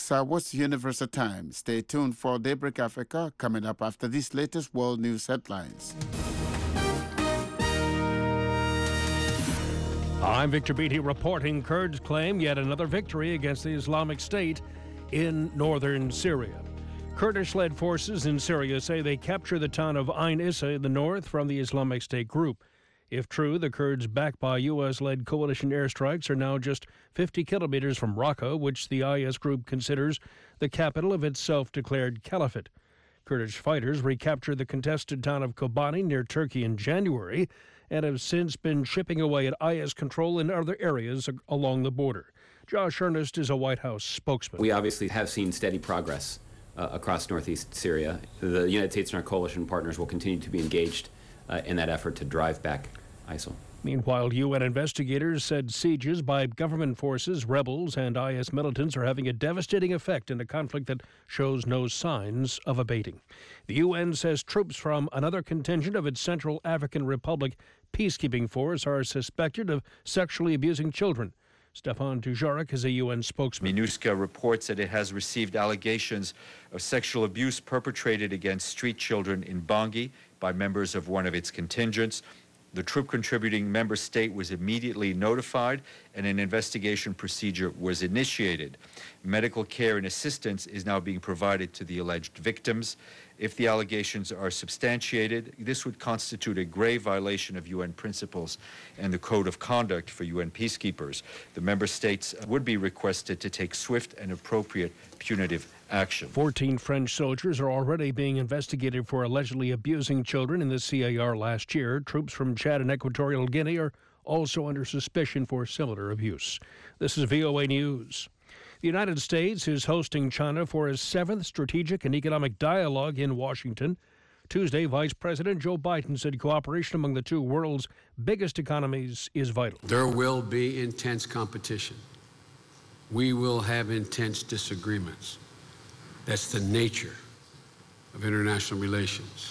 what's the Universal Time. Stay tuned for Daybreak Africa coming up after these latest world news headlines. I'm Victor Beatty reporting Kurds claim yet another victory against the Islamic State in northern Syria. Kurdish-led forces in Syria say they captured the town of Ain Issa in the north from the Islamic State group. If true, the Kurds, backed by U.S.-led coalition airstrikes, are now just 50 kilometers from Raqqa, which the IS group considers the capital of its self-declared caliphate. Kurdish fighters recaptured the contested town of Kobani near Turkey in January and have since been chipping away at IS control in other areas along the border. Josh Earnest is a White House spokesman. We obviously have seen steady progress across northeast Syria. The United States and our coalition partners will continue to be engaged in that effort to drive back ISIL. Meanwhile, UN investigators said sieges by government forces, rebels, and IS militants are having a devastating effect in a conflict that shows no signs of abating. The UN says troops from another contingent of its Central African Republic peacekeeping force are suspected of sexually abusing children. Stefan Dujarric is a UN spokesman. MINUSCA reports that it has received allegations of sexual abuse perpetrated against street children in Bangui by members of one of its contingents. The troop-contributing member state was immediately notified and an investigation procedure was initiated. Medical care and assistance is now being provided to the alleged victims. If the allegations are substantiated, this would constitute a grave violation of UN principles and the Code of Conduct for UN peacekeepers. The member states would be requested to take swift and appropriate punitive action. 14 French soldiers are already being investigated for allegedly abusing children in the CAR last year. Troops from Chad and Equatorial Guinea are also under suspicion for similar abuse. This is VOA News. The United States is hosting China for its 7th Strategic and Economic Dialogue in Washington. Tuesday, Vice President Joe Biden said cooperation among the two world's biggest economies is vital. There will be intense competition. We will have intense disagreements. That's the nature of international relations.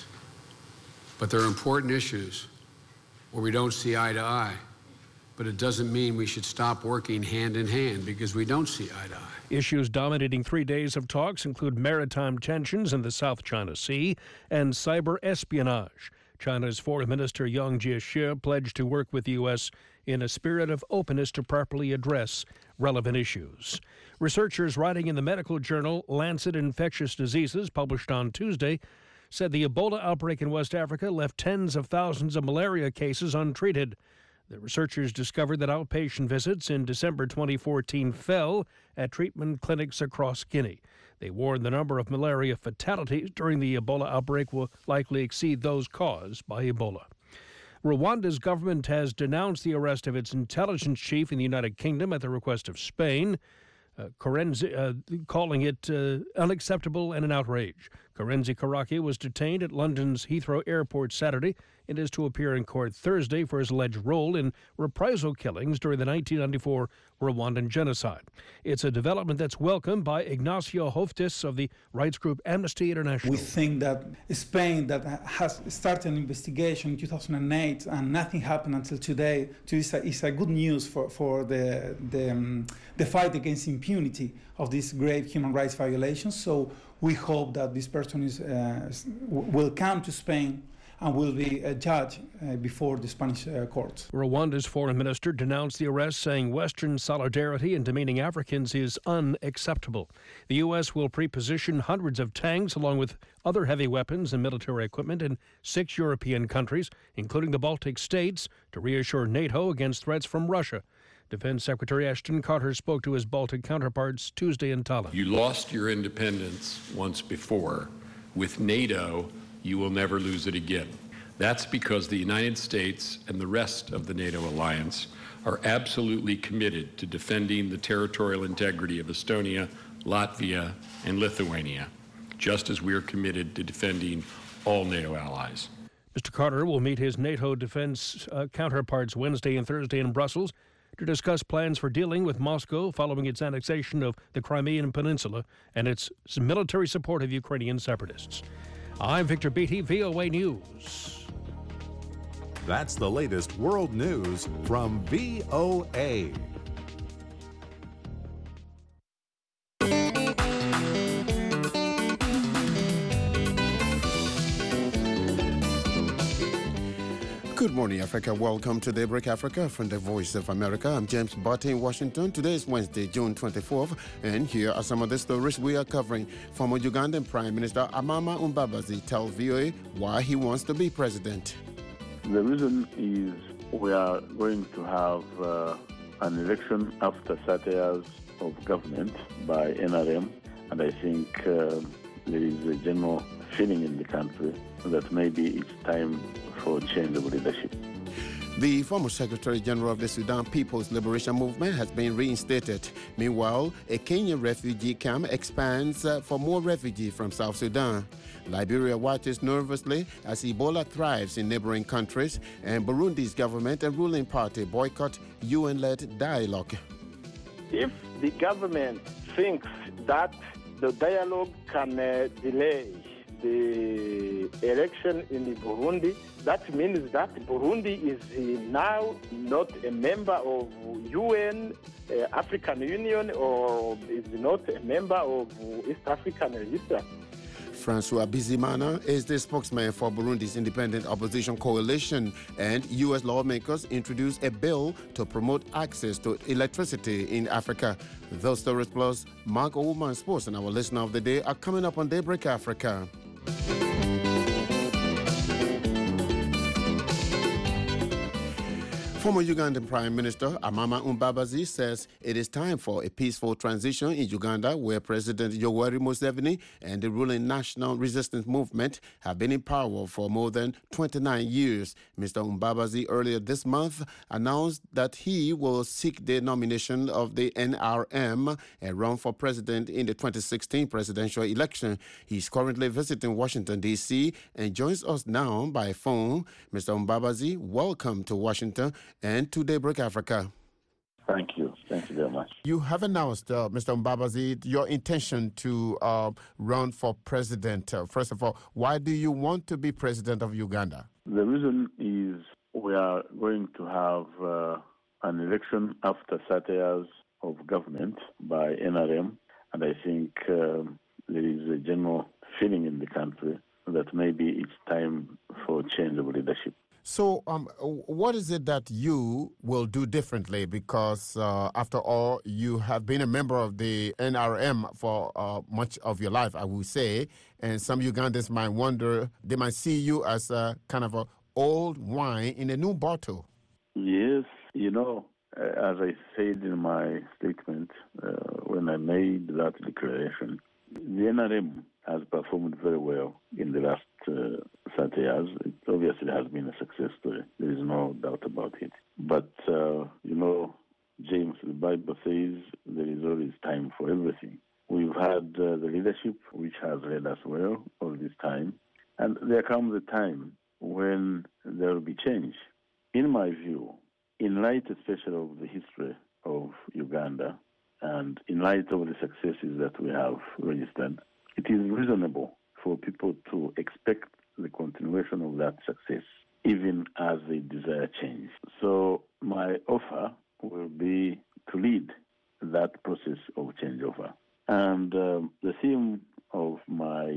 But there are important issues where we don't see eye to eye. But it doesn't mean we should stop working hand in hand because we don't see eye to eye. Issues dominating 3 days of talks include maritime tensions in the South China Sea and cyber espionage. China's Foreign Minister Yang Jiechi pledged to work with the U.S. in a spirit of openness to properly address relevant issues. Researchers writing in the medical journal Lancet Infectious Diseases, published on Tuesday, said the Ebola outbreak in West Africa left tens of thousands of malaria cases untreated. The researchers discovered that outpatient visits in December 2014 fell at treatment clinics across Guinea. They warned the number of malaria fatalities during the Ebola outbreak will likely exceed those caused by Ebola. Rwanda's government has denounced the arrest of its intelligence chief in the United Kingdom at the request of Spain, calling it unacceptable and an outrage. Karenzi Karaki was detained at London's Heathrow Airport Saturday and is to appear in court Thursday for his alleged role in reprisal killings during the 1994 Rwandan genocide. It's a development that's welcomed by Ignacio Hoftis of the rights group Amnesty International. We think that Spain, that has started an investigation in 2008 and nothing happened until today, is a good news for the fight against impunity of these grave human rights violations. So we hope that this person will come to Spain and will be judged before the Spanish courts. Rwanda's foreign minister denounced the arrest, saying Western solidarity in demeaning Africans is unacceptable. The U.S. will pre-position hundreds of tanks along with other heavy weapons and military equipment in 6 European countries, including the Baltic states, to reassure NATO against threats from Russia. Defense Secretary Ashton Carter spoke to his Baltic counterparts Tuesday in Tallinn. You lost your independence once before. With NATO, you will never lose it again. That's because the United States and the rest of the NATO alliance are absolutely committed to defending the territorial integrity of Estonia, Latvia, and Lithuania, just as we are committed to defending all NATO allies. Mr. Carter will meet his NATO defense counterparts Wednesday and Thursday in Brussels to discuss plans for dealing with Moscow following its annexation of the Crimean Peninsula and its military support of Ukrainian separatists. I'm Victor Beatty, VOA News. That's the latest world news from VOA. Good morning, Africa. Welcome to Daybreak Africa from the Voice of America. I'm James Barty in Washington. Today is Wednesday, June 24th, and here are some of the stories we are covering. Former Ugandan Prime Minister Amama Mbabazi tells VOA why he wants to be president. The reason is we are going to have an election after 30 years of government by NRM, and I think there is a general feeling in the country that maybe it's time for change of leadership. The former Secretary General of the Sudan People's Liberation Movement has been reinstated. Meanwhile, a Kenyan refugee camp expands for more refugees from South Sudan. Liberia watches nervously as Ebola thrives in neighboring countries, and Burundi's government and ruling party boycott UN-led dialogue. If the government thinks that the dialogue can delay the election in Burundi, that means that Burundi is now not a member of UN, African Union, or is not a member of East African Register. Francois Bizimana is the spokesman for Burundi's independent opposition coalition, and U.S. lawmakers introduced a bill to promote access to electricity in Africa. Those stories plus Mark Oulman Sports and our listener of the day are coming up on Daybreak Africa. Former Ugandan Prime Minister Amama Mbabazi says it is time for a peaceful transition in Uganda, where President Yoweri Museveni and the ruling National Resistance Movement have been in power for more than 29 years. Mr. Mbabazi earlier this month announced that he will seek the nomination of the NRM and run for president in the 2016 presidential election. He's currently visiting Washington, D.C. and joins us now by phone. Mr. Mbabazi, welcome to Washington and to Daybreak Africa. Thank you. Thank you very much. You have announced, Mr. Mbabazi, your intention to run for president. First of all, why do you want to be president of Uganda? The reason is we are going to have an election after 30 years of government by NRM, and I think there is a general feeling in the country that maybe it's time for change of leadership. So what is it that you will do differently? Because after all, you have been a member of the NRM for much of your life, I would say. And some Ugandans might wonder, they might see you as a kind of an old wine in a new bottle. Yes, you know, as I said in my statement when I made that declaration, the NRM has performed very well in the last 30 years. It obviously has been a success story. There is no doubt about it. But, you know, James, the Bible says there is always time for everything. We've had the leadership which has led us well all this time. And there comes a time when there will be change. In my view, in light especially of the history of Uganda and in light of the successes that we have registered, it is reasonable for people to expect the continuation of that success, even as they desire change. So my offer will be to lead that process of changeover. And the theme of my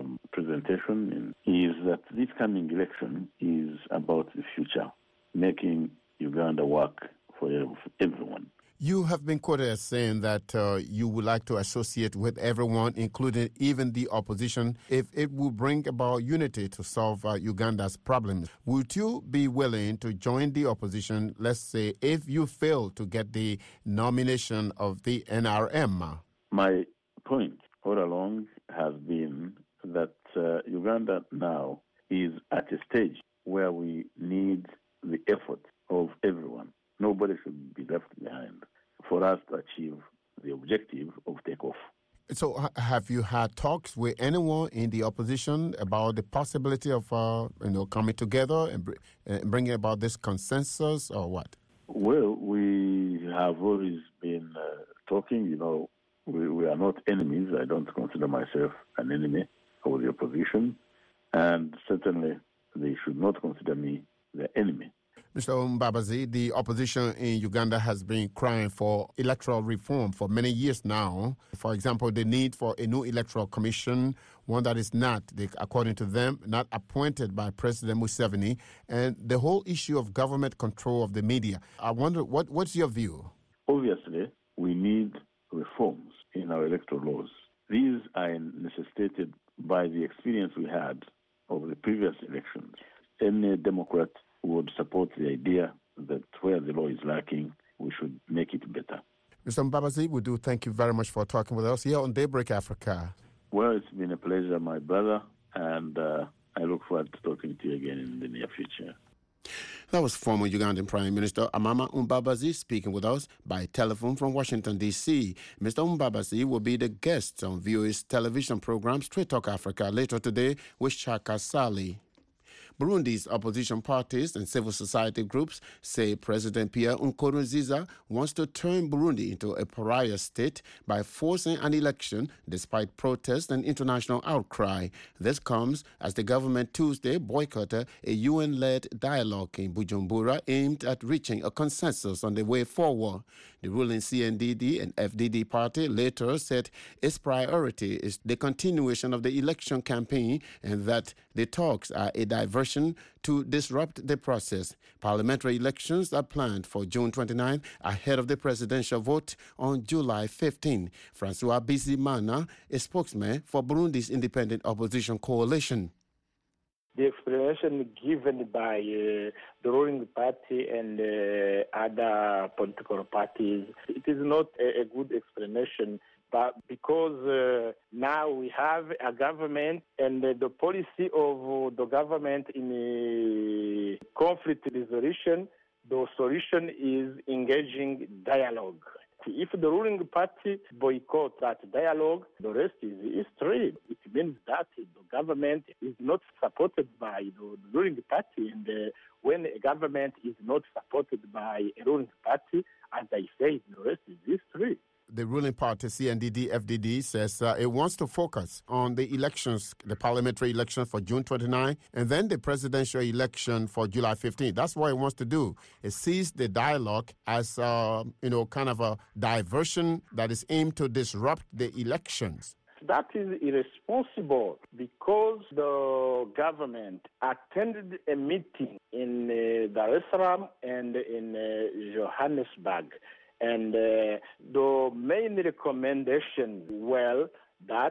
presentation is that this coming election is about the future, making Uganda work for everyone. You have been quoted as saying that you would like to associate with everyone, including even the opposition, if it will bring about unity to solve Uganda's problems. Would you be willing to join the opposition, let's say, if you fail to get the nomination of the NRM? My point all along has been that Uganda now is at a stage where we need the effort of everyone. Nobody should be left behind for us to achieve the objective of takeoff. So have you had talks with anyone in the opposition about the possibility of coming together and bringing about this consensus, or what? Well, we have always been talking. You know, we are not enemies. I don't consider myself an enemy of the opposition. And certainly they should not consider me their enemy. Mr. Mbabazi, the opposition in Uganda has been crying for electoral reform for many years now. For example, the need for a new electoral commission, one that is not, according to them, not appointed by President Museveni, and the whole issue of government control of the media. I wonder, what's your view? Obviously, we need reforms in our electoral laws. These are necessitated by the experience we had of the previous elections. Any Democrat would support the idea that where the law is lacking, we should make it better. Mr. Mbabazi, we do thank you very much for talking with us here on Daybreak Africa. Well, it's been a pleasure, my brother, and I look forward to talking to you again in the near future. That was former Ugandan Prime Minister Amama Mbabazi speaking with us by telephone from Washington, D.C. Mr. Mbabazi will be the guest on VOA's television program Straight Talk Africa later today with Shaka Sali. Burundi's opposition parties and civil society groups say President Pierre Nkurunziza wants to turn Burundi into a pariah state by forcing an election despite protests and international outcry. This comes as the government Tuesday boycotted a UN-led dialogue in Bujumbura aimed at reaching a consensus on the way forward. The ruling CNDD and FDD party later said its priority is the continuation of the election campaign and that the talks are a diversion to disrupt the process. Parliamentary elections are planned for June 29 ahead of the presidential vote on July 15. Francois Bizimana, a spokesman for Burundi's independent opposition coalition. The explanation given by the ruling party and other political parties, it is not a good explanation. But because now we have a government and the policy of the government in conflict resolution, the solution is engaging dialogue. If the ruling party boycott that dialogue, the rest is history. It means that the government is not supported by the ruling party. And when a government is not supported by a ruling party, as I say, the rest is history. The ruling party, CNDD-FDD, says it wants to focus on the elections, the parliamentary election for June 29, and then the presidential election for July 15. That's what it wants to do. It sees the dialogue as, kind of a diversion that is aimed to disrupt the elections. That is irresponsible because the government attended a meeting in Dar es Salaam and in Johannesburg. And the main recommendation that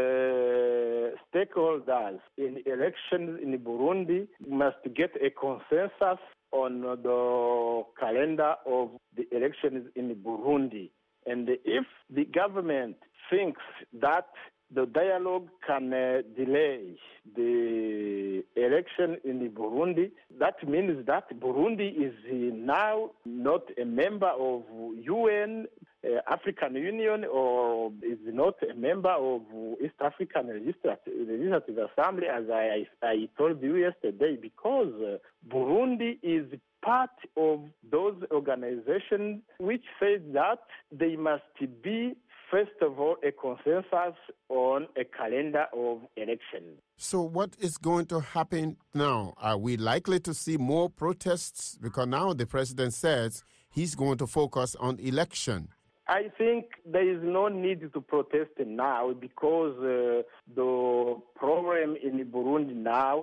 the stakeholders in elections in Burundi must get a consensus on the calendar of the elections in Burundi. And if the government thinks that the dialogue can delay the election in Burundi, that means that Burundi is now not a member of UN, African Union, or is not a member of East African Legislative Assembly, as I told you yesterday, because Burundi is part of those organizations which say that they must be, first of all, a consensus on a calendar of elections. So what is going to happen now? Are we likely to see more protests? Because now the president says he's going to focus on election. I think there is no need to protest now because the problem in Burundi now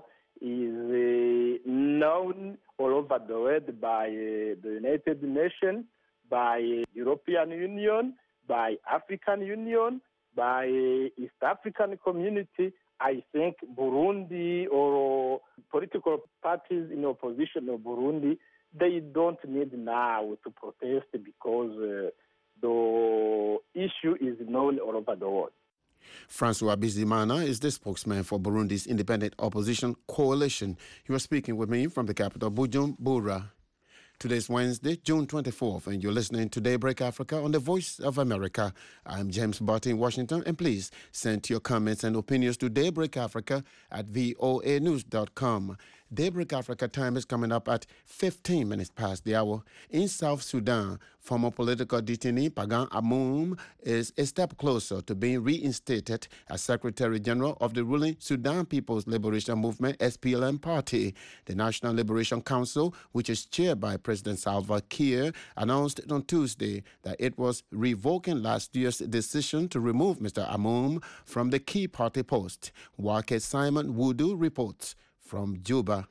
is known all over the world by the United Nations, by European Union, by African Union, by East African Community. I think Burundi or political parties in opposition of Burundi, they don't need now to protest because the issue is known all over the world. Francois Bizimana is the spokesman for Burundi's independent opposition coalition. He was speaking with me from the capital, Bujumbura. Today's Wednesday, June 24th, and you're listening to Daybreak Africa on the Voice of America. I'm James Barty in Washington, and please send your comments and opinions to daybreakafrica@voanews.com. Daybreak Africa time is coming up at 15 minutes past the hour. In South Sudan, former political detainee Pagan Amoum is a step closer to being reinstated as Secretary General of the ruling Sudan People's Liberation Movement, SPLM party. The National Liberation Council, which is chaired by President Salva Kiir, announced on Tuesday that it was revoking last year's decision to remove Mr. Amoum from the key party post. Wake Simon Wudu reports from Juba.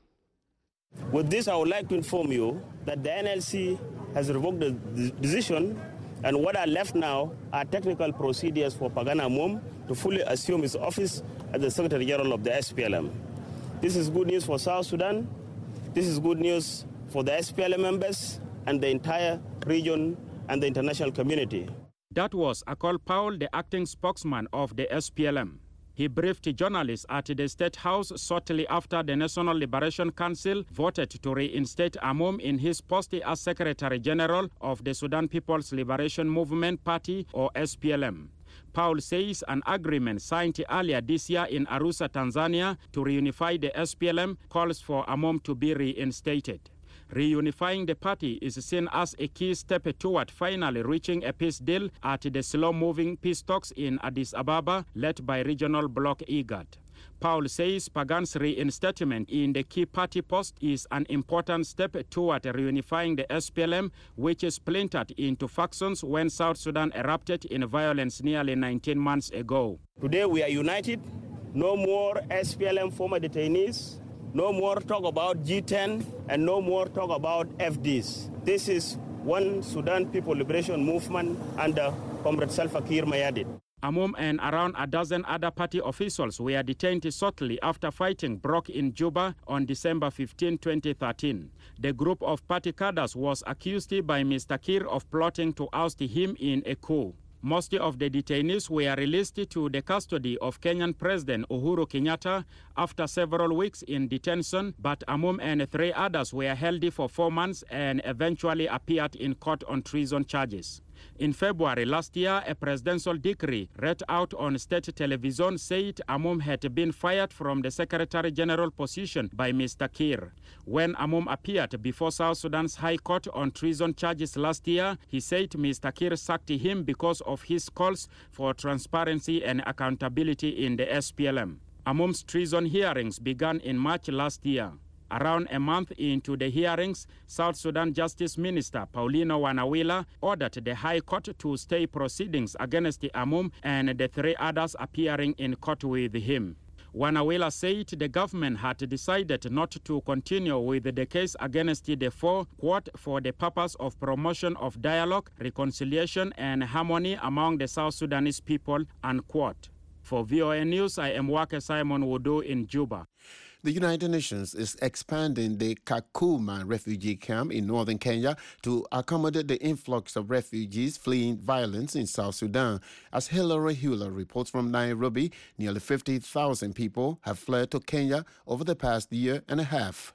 With this, I would like to inform you that the NLC has revoked the decision, and what are left now are technical procedures for Pagan Amoum to fully assume his office as the Secretary General of the SPLM. This is good news for South Sudan. This is good news for the SPLM members and the entire region and the international community. That was Akol Paul, the acting spokesman of the SPLM. He briefed journalists at the State House shortly after the National Liberation Council voted to reinstate Amoum in his post as Secretary General of the Sudan People's Liberation Movement Party, or SPLM. Paul says an agreement signed earlier this year in Arusha, Tanzania, to reunify the SPLM calls for Amoum to be reinstated. Reunifying the party is seen as a key step toward finally reaching a peace deal at the slow-moving peace talks in Addis Ababa, led by regional bloc IGAD. Paul says Pagan's reinstatement in the key party post is an important step toward reunifying the SPLM, which is splintered into factions when South Sudan erupted in violence nearly 19 months ago. Today we are united. No more SPLM former detainees. No more talk about G10 and no more talk about FDs. This is one Sudan People Liberation Movement under Comrade Salva Kiir Mayardit. Amoum and around a dozen other party officials were detained shortly after fighting broke in Juba on December 15, 2013. The group of party cadres was accused by Mr. Kiir of plotting to oust him in a coup. Most of the detainees were released to the custody of Kenyan President Uhuru Kenyatta after several weeks in detention, but Amoum and 3 others were held for 4 months and eventually appeared in court on treason charges. In February last year, a presidential decree read out on state television said Amoum had been fired from the Secretary General position by Mr. Kiir. When Amoum appeared before South Sudan's High Court on treason charges last year, he said Mr. Kiir sacked him because of his calls for transparency and accountability in the SPLM. Amoum's treason hearings began in March last year. Around a month into the hearings, South Sudan Justice Minister Paulino Wanawila ordered the High Court to stay proceedings against Amoum and the 3 others appearing in court with him. Wanawila said the government had decided not to continue with the case against the 4, quote, for the purpose of promotion of dialogue, reconciliation, and harmony among the South Sudanese people, unquote. For VOA News, I am Wake Simon Wudu in Juba. The United Nations is expanding the Kakuma refugee camp in northern Kenya to accommodate the influx of refugees fleeing violence in South Sudan. As Hilary Hewler reports from Nairobi, nearly 50,000 people have fled to Kenya over the past year and a half.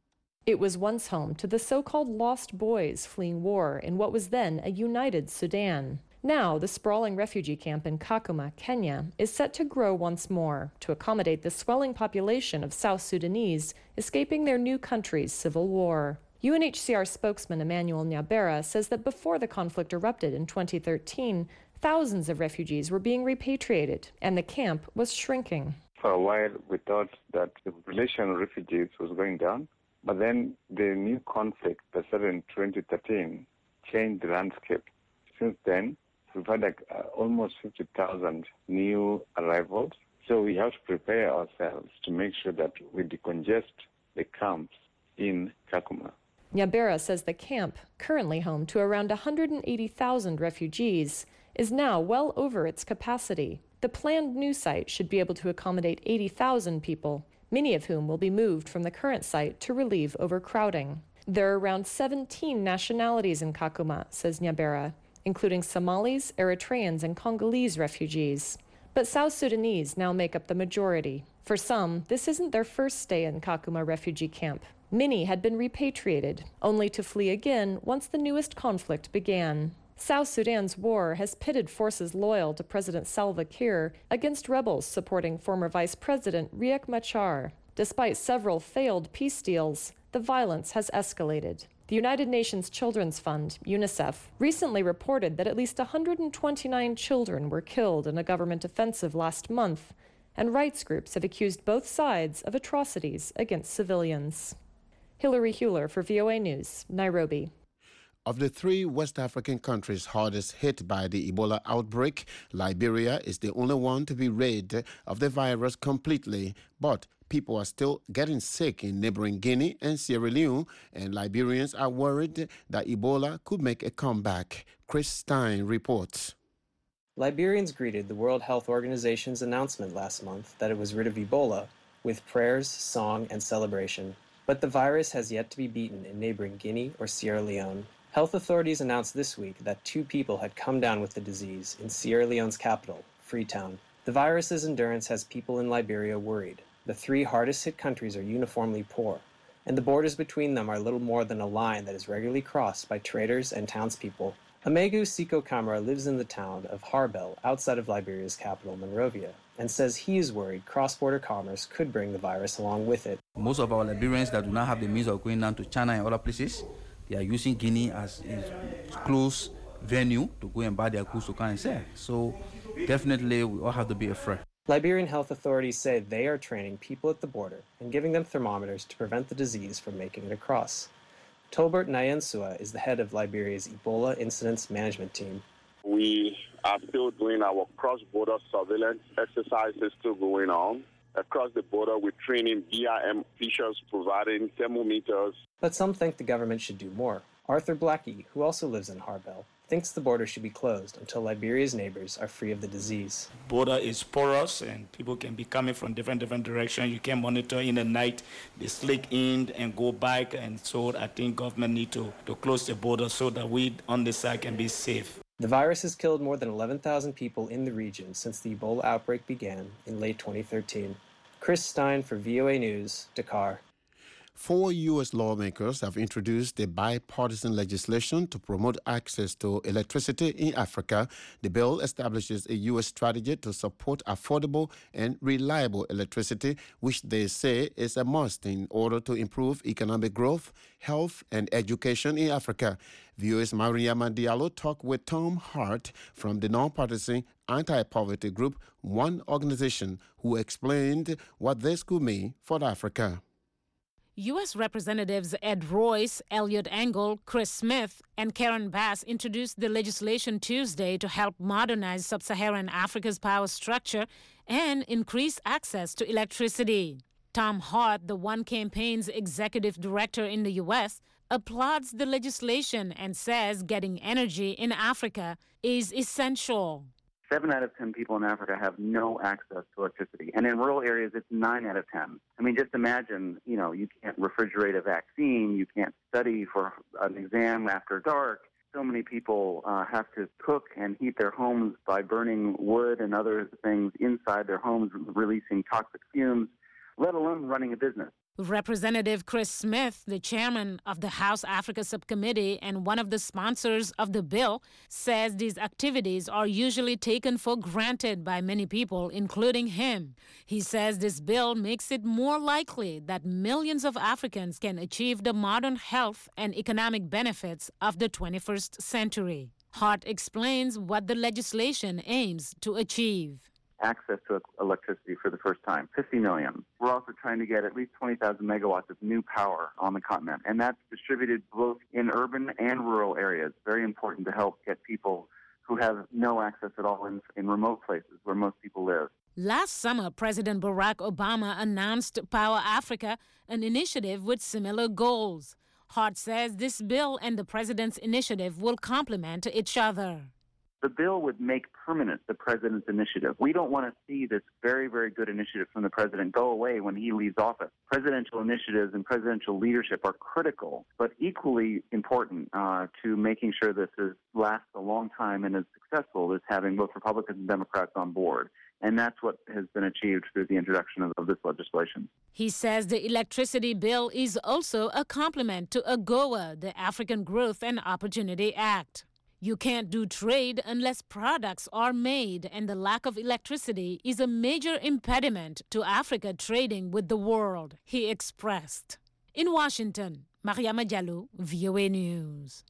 It was once home to the so-called lost boys fleeing war in what was then a united Sudan. Now, the sprawling refugee camp in Kakuma, Kenya, is set to grow once more to accommodate the swelling population of South Sudanese escaping their new country's civil war. UNHCR spokesman Emmanuel Nyabera says that before the conflict erupted in 2013, thousands of refugees were being repatriated, and the camp was shrinking. For a while, we thought that the population of refugees was going down, but then the new conflict that started in 2013 changed the landscape. Since then, we've had almost 50,000 new arrivals. So we have to prepare ourselves to make sure that we decongest the camps in Kakuma. Nyabera says the camp, currently home to around 180,000 refugees, is now well over its capacity. The planned new site should be able to accommodate 80,000 people, many of whom will be moved from the current site to relieve overcrowding. There are around 17 nationalities in Kakuma, says Nyabera, including Somalis, Eritreans, and Congolese refugees. But South Sudanese now make up the majority. For some, this isn't their first stay in Kakuma refugee camp. Many had been repatriated, only to flee again once the newest conflict began. South Sudan's war has pitted forces loyal to President Salva Kiir against rebels supporting former Vice President Riek Machar. Despite several failed peace deals, the violence has escalated. The United Nations Children's Fund, UNICEF, recently reported that at least 129 children were killed in a government offensive last month, and rights groups have accused both sides of atrocities against civilians. Hilary Hewler for VOA News, Nairobi. Of the three West African countries hardest hit by the Ebola outbreak, Liberia is the only one to be rid of the virus completely. But people are still getting sick in neighboring Guinea and Sierra Leone, and Liberians are worried that Ebola could make a comeback. Chris Stein reports. Liberians greeted the World Health Organization's announcement last month that it was rid of Ebola with prayers, song, and celebration. But the virus has yet to be beaten in neighboring Guinea or Sierra Leone. Health authorities announced this week that 2 people had come down with the disease in Sierra Leone's capital, Freetown. The virus's endurance has people in Liberia worried. The 3 hardest-hit countries are uniformly poor, and the borders between them are little more than a line that is regularly crossed by traders and townspeople. Amegu Siko Kamara lives in the town of Harbel, outside of Liberia's capital, Monrovia, and says he is worried cross-border commerce could bring the virus along with it. Most of our Liberians that do not have the means of going down to China and other places, they are using Guinea as a close venue to go and buy their goods to come and sell. So definitely we all have to be afraid. Liberian health authorities say they are training people at the border and giving them thermometers to prevent the disease from making it across. Tolbert Nyansua is the head of Liberia's Ebola Incidence Management Team. We are still doing our cross-border surveillance exercises still going on. Across the border, we're training BIM officials, providing thermometers. But some think the government should do more. Arthur Blackie, who also lives in Harbel, thinks the border should be closed until Liberia's neighbors are free of the disease. Border is porous and people can be coming from different directions. You can monitor in the night, they slick in and go back. And so I think government need to close the border so that we on this side can be safe. The virus has killed more than 11,000 people in the region since the Ebola outbreak began in late 2013. Chris Stein for VOA News, Dakar. 4 U.S. lawmakers have introduced a bipartisan legislation to promote access to electricity in Africa. The bill establishes a U.S. strategy to support affordable and reliable electricity, which they say is a must in order to improve economic growth, health, and education in Africa. VOA's Mariama Diallo talked with Tom Hart from the nonpartisan anti-poverty group One Organization, who explained what this could mean for Africa. U.S. Representatives Ed Royce, Elliot Engel, Chris Smith, and Karen Bass introduced the legislation Tuesday to help modernize sub-Saharan Africa's power structure and increase access to electricity. Tom Hart, the One Campaign's executive director in the U.S., applauds the legislation and says getting energy in Africa is essential. 7 out of 10 people in Africa have no access to electricity. And in rural areas, it's 9 out of 10. I mean, just imagine, you can't refrigerate a vaccine, you can't study for an exam after dark. So many people have to cook and heat their homes by burning wood and other things inside their homes, releasing toxic fumes, let alone running a business. Representative Chris Smith, the chairman of the House Africa Subcommittee and one of the sponsors of the bill, says these activities are usually taken for granted by many people, including him. He says this bill makes it more likely that millions of Africans can achieve the modern health and economic benefits of the 21st century. Hart explains what the legislation aims to achieve. Access to electricity for the first time, 50 million. We're also trying to get at least 20,000 megawatts of new power on the continent, and that's distributed both in urban and rural areas. Very important to help get people who have no access at all in remote places where most people live. Last summer, President Barack Obama announced Power Africa, an initiative with similar goals. Hart says this bill and the president's initiative will complement each other. The bill would make permanent the president's initiative. We don't want to see this very, very good initiative from the president go away when he leaves office. Presidential initiatives and presidential leadership are critical, but equally important to making sure this lasts a long time and is successful is having both Republicans and Democrats on board. And that's what has been achieved through the introduction of this legislation. He says the electricity bill is also a complement to AGOA, the African Growth and Opportunity Act. You can't do trade unless products are made, and the lack of electricity is a major impediment to Africa trading with the world, he expressed. In Washington, Mariama Diallo, VOA News.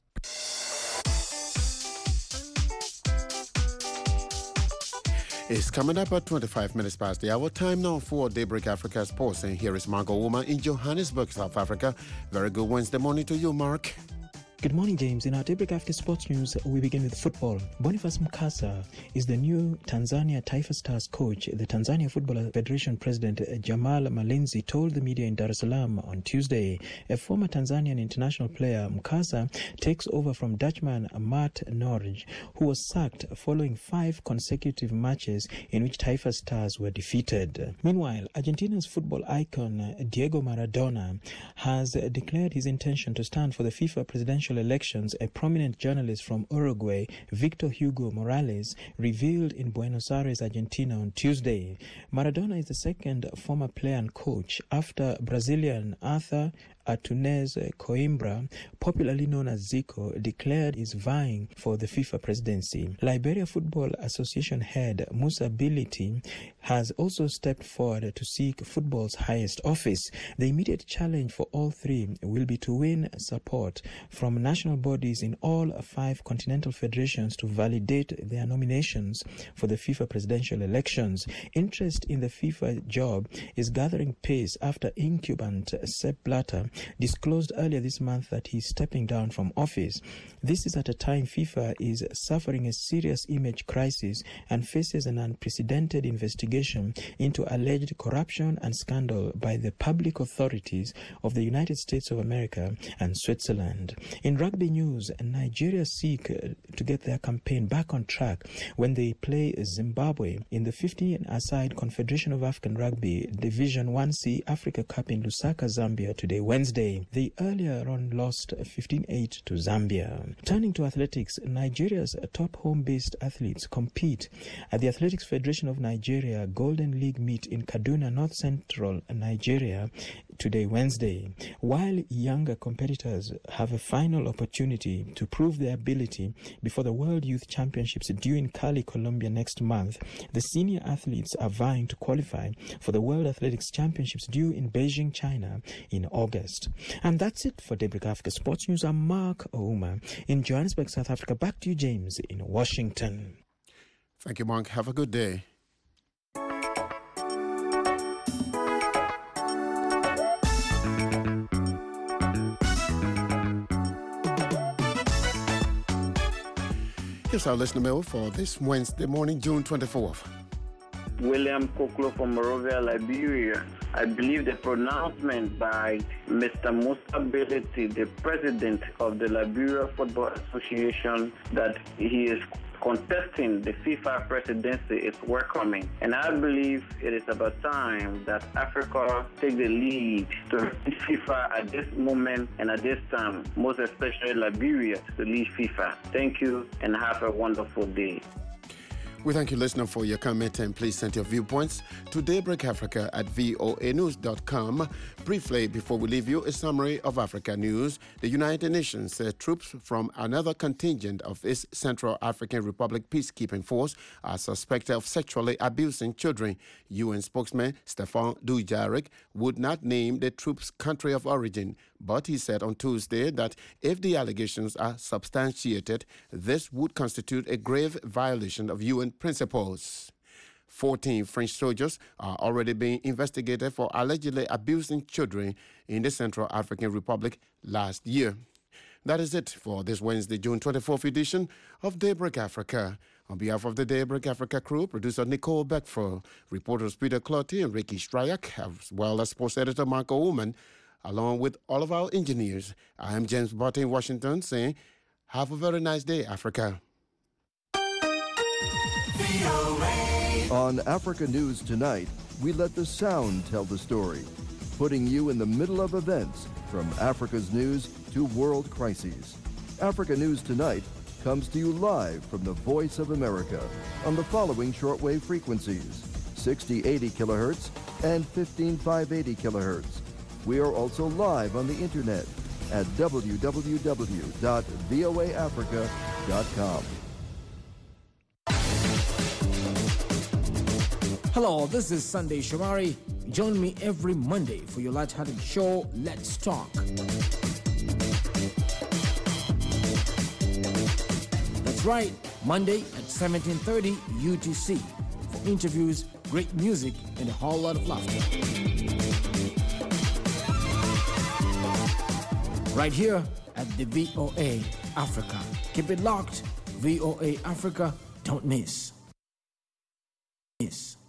It's coming up at 25 minutes past the hour. Time now for Daybreak Africa Sports. And here is Marco Uma in Johannesburg, South Africa. Very good Wednesday morning to you, Mark. Good morning, James. In our Daybreak After Sports News, we begin with football. Boniface Mkasa is the new Tanzania Taifa Stars coach. The Tanzania Football Federation President Jamal Malinzi told the media in Dar es Salaam on Tuesday. A former Tanzanian international player, Mkasa takes over from Dutchman Matt Norge, who was sacked following 5 consecutive matches in which Taifa Stars were defeated. Meanwhile, Argentina's football icon Diego Maradona has declared his intention to stand for the FIFA presidential elections. A prominent journalist from Uruguay, Victor Hugo Morales, revealed in Buenos Aires, Argentina on Tuesday. Maradona is the second former player and coach after Brazilian Arthur Antunes Coimbra, popularly known as Zico, declared is vying for the FIFA presidency. Liberia Football Association head Musa Bility has also stepped forward to seek football's highest office. The immediate challenge for all three will be to win support from national bodies in all 5 continental federations to validate their nominations for the FIFA presidential elections. Interest in the FIFA job is gathering pace after incumbent Sepp Blatter disclosed earlier this month that he's stepping down from office. This is at a time FIFA is suffering a serious image crisis and faces an unprecedented investigation into alleged corruption and scandal by the public authorities of the United States of America and Switzerland. In rugby news, Nigeria seek to get their campaign back on track when they play Zimbabwe in the 15-a-side Confederation of African Rugby Division 1C Africa Cup in Lusaka, Zambia today, Wednesday. They earlier on lost 15-8 to Zambia. Turning to athletics, Nigeria's top home-based athletes compete at the Athletics Federation of Nigeria Golden League meet in Kaduna, North Central Nigeria today, Wednesday. While younger competitors have a final opportunity to prove their ability before the World Youth Championships due in Cali, Colombia next month, the senior athletes are vying to qualify for the World Athletics Championships due in Beijing, China in August. And that's it for Daybreak Africa Sports News. I'm Mark Ouma in Johannesburg, South Africa. Back to you, James, in Washington. Thank you, Mark. Have a good day. Here's our listener mail for this Wednesday morning, June 24th. William Koklo from Monrovia, Liberia. I believe the pronouncement by Mr. Musa Bility, the president of the Liberia Football Association, that he is contesting the FIFA presidency is welcoming. And I believe it is about time that Africa take the lead to lead FIFA at this moment and at this time, most especially Liberia, to lead FIFA. Thank you and have a wonderful day. We thank you, listener, for your comment, and please send your viewpoints to daybreakafrica at voanews.com. Briefly, before we leave you, a summary of Africa news. The United Nations said troops from another contingent of its Central African Republic peacekeeping force are suspected of sexually abusing children. UN spokesman Stefan Dujarric would not name the troops' country of origin, but he said on Tuesday that if the allegations are substantiated, this would constitute a grave violation of UN principles. 14 French soldiers are already being investigated for allegedly abusing children in the Central African Republic last year. That is it for this Wednesday, June 24th edition of Daybreak Africa. On behalf of the Daybreak Africa crew, producer Nicole Beckford, reporters Peter Clotty and Ricky Stryak, as well as sports editor Marco Ullman, along with all of our engineers, I am James Barton in Washington saying, have a very nice day, Africa. On Africa News Tonight, we let the sound tell the story, putting you in the middle of events from Africa's news to world crises. Africa News Tonight comes to you live from the Voice of America on the following shortwave frequencies, 6080 kilohertz and 15580 kilohertz. We are also live on the internet at www.voaafrica.com. voanews.com. Hello, this is Sunday Shamari. Join me every Monday for your light-hearted show, Let's Talk. That's right, Monday at 17:30 UTC for interviews, great music, and a whole lot of laughter. Right here at the VOA Africa. Keep it locked. VOA Africa, don't miss.